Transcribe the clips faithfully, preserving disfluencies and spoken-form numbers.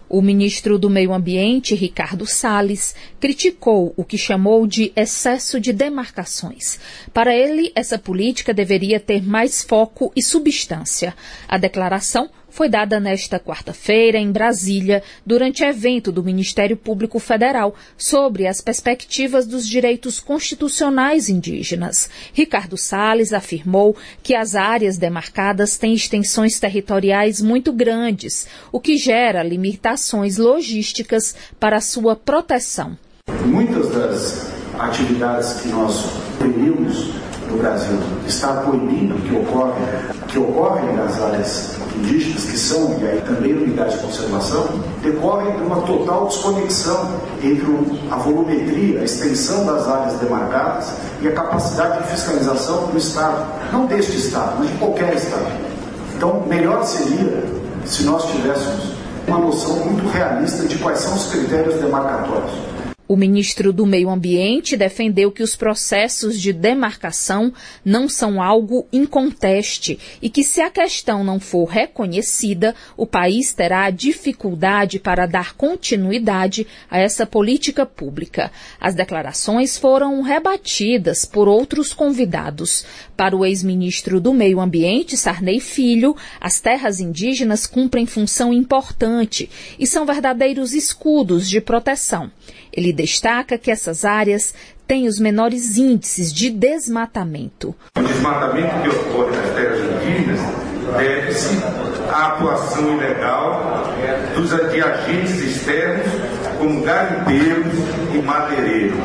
O ministro do Meio Ambiente, Ricardo Salles, criticou o que chamou de excesso de demarcações. Para ele, essa política deveria ter mais foco e substância. A declaração foi dada nesta quarta-feira em Brasília, durante evento do Ministério Público Federal sobre as perspectivas dos direitos constitucionais indígenas. Ricardo Salles afirmou que as áreas demarcadas têm extensões territoriais muito grandes, o que gera limitações logísticas para sua proteção. Muitas das atividades que nós proibimos no Brasil está proibindo que ocorrem, que ocorrem nas áreas indígenas, que são e aí também unidades de conservação, decorrem de uma total desconexão entre a volumetria, a extensão das áreas demarcadas e a capacidade de fiscalização do Estado, não deste Estado, mas de qualquer Estado. Então, melhor seria se nós tivéssemos uma noção muito realista de quais são os critérios demarcatórios. O ministro do Meio Ambiente defendeu que os processos de demarcação não são algo inconteste e que, se a questão não for reconhecida, o país terá dificuldade para dar continuidade a essa política pública. As declarações foram rebatidas por outros convidados. Para o ex-ministro do Meio Ambiente, Sarney Filho, as terras indígenas cumprem função importante e são verdadeiros escudos de proteção. Ele destaca que essas áreas têm os menores índices de desmatamento. O desmatamento que ocorre nas terras indígenas deve-se à atuação ilegal dos agentes externos, como garimpeiros e madeireiros.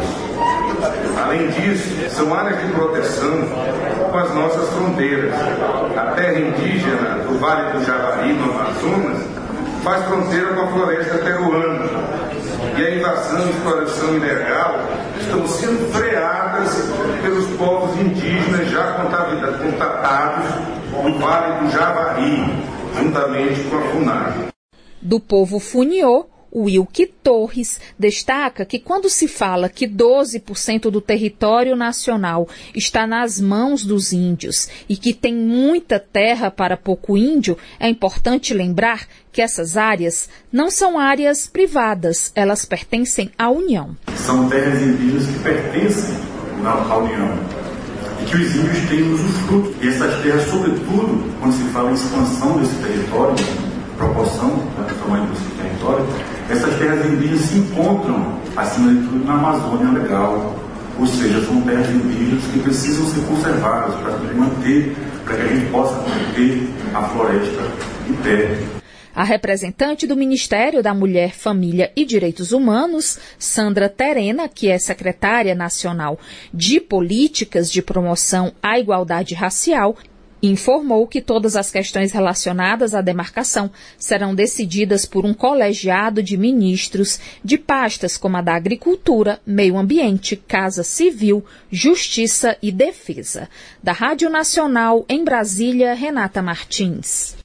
Além disso, são áreas de proteção com as nossas fronteiras. A terra indígena do Vale do Javari, no Amazonas, faz fronteira com a floresta peruana. E a invasão e exploração ilegal estão sendo freadas pelos povos indígenas já contatados no Vale do Javari, juntamente com a FUNAG. Do povo Funiô, Wilke Torres destaca que quando se fala que doze por cento do território nacional está nas mãos dos índios e que tem muita terra para pouco índio, é importante lembrar que essas áreas não são áreas privadas, elas pertencem à União. São terras indígenas que pertencem à União e que os índios têm usufruto. E essas terras, sobretudo, quando se fala em expansão desse território, proporção do tamanho desse território, essas terras indígenas se encontram, acima de tudo, na Amazônia Legal. Ou seja, são terras indígenas que precisam ser conservadas para manter, para que a gente possa manter a floresta de pé. A representante do Ministério da Mulher, Família e Direitos Humanos, Sandra Terena, que é secretária nacional de Políticas de Promoção à Igualdade Racial, informou que todas as questões relacionadas à demarcação serão decididas por um colegiado de ministros de pastas como a da Agricultura, Meio Ambiente, Casa Civil, Justiça e Defesa. Da Rádio Nacional, em Brasília, Renata Martins.